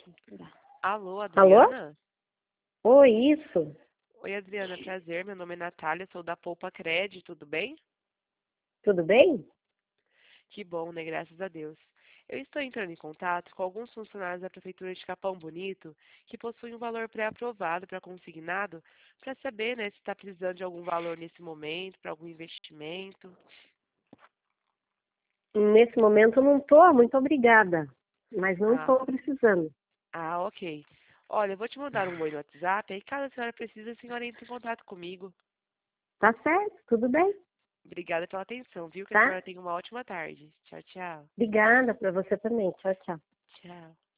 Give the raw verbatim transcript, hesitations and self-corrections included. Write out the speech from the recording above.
Alô, Alô? Adriana? Oi, isso? Oi, Adriana, prazer. Meu nome é Natália, sou da Poupa Cred, tudo bem? Tudo bem? Que bom, né? Graças a Deus. Eu estou entrando em contato com alguns funcionários da Prefeitura de Capão Bonito que possuem um valor pré-aprovado para consignado, para saber, né, se está precisando de algum valor nesse momento, para algum investimento. Nesse momento eu não estou, muito obrigada. Mas não Ah, estou precisando. ah, ok. Olha, eu vou te mandar um oi no WhatsApp, aí caso a senhora precise, a senhora entra em contato comigo. Tá certo? Tudo bem? Obrigada pela atenção, viu? Que a Tá? senhora tenha uma ótima tarde. Tchau, tchau. Obrigada para você também. Tchau, tchau. Tchau.